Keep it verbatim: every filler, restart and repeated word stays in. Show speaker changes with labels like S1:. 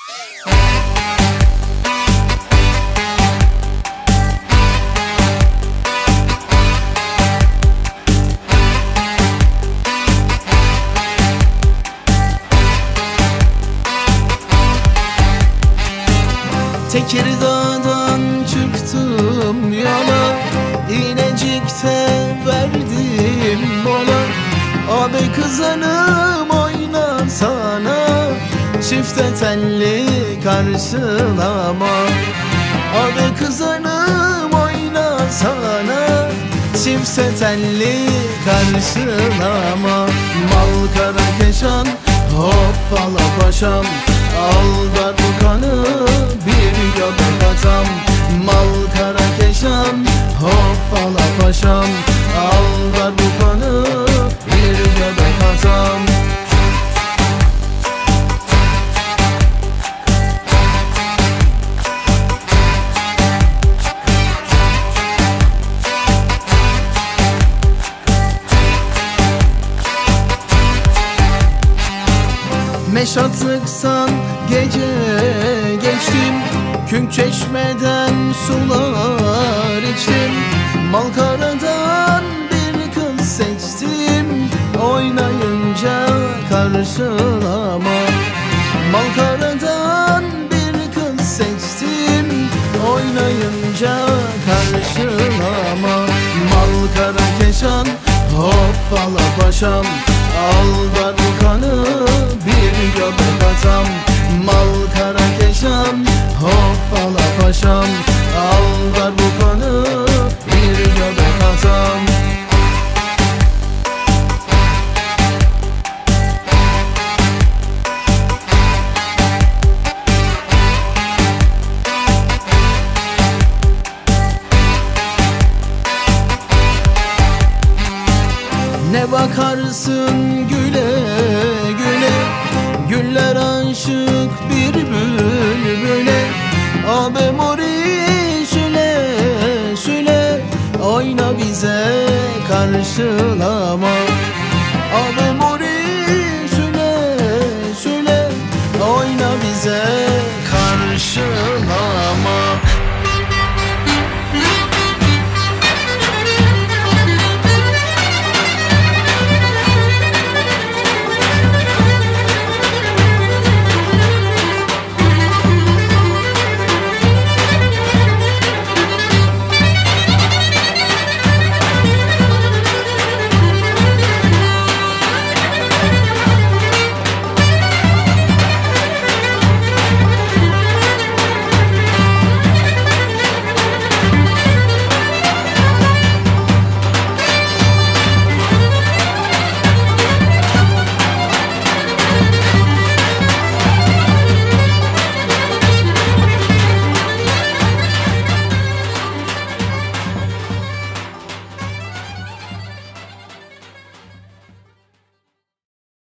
S1: Tekirdağ'dan çıktım yola, İnecik'te verdim mola. Abi kızanım oynasana, çifte telli karşılama. Abi kızanım oynasana, çifte telli karşılama. Mal kara keşan hoppala paşam, al darbukanı bir göbek atam. Mal kara keşan hoppala paşam, al darbukanı bir göbek atam. Meşatlıktan gece geçtim, Künk Çeşme'den sular içtim. Malkara'dan bir kız seçtim, oynayınca karşılama. Malkara'dan bir kız seçtim, oynayınca karşılama. Malkara keşan hoppala paşam, al darbukanı bir göbek atam. Mal kara keşan hoppala paşam, al darbukanı bir göbek atam. Ne bakarsın güle güle, güller aşık bir bülbüle. Abi mori süle süle, oyna bize karşılama.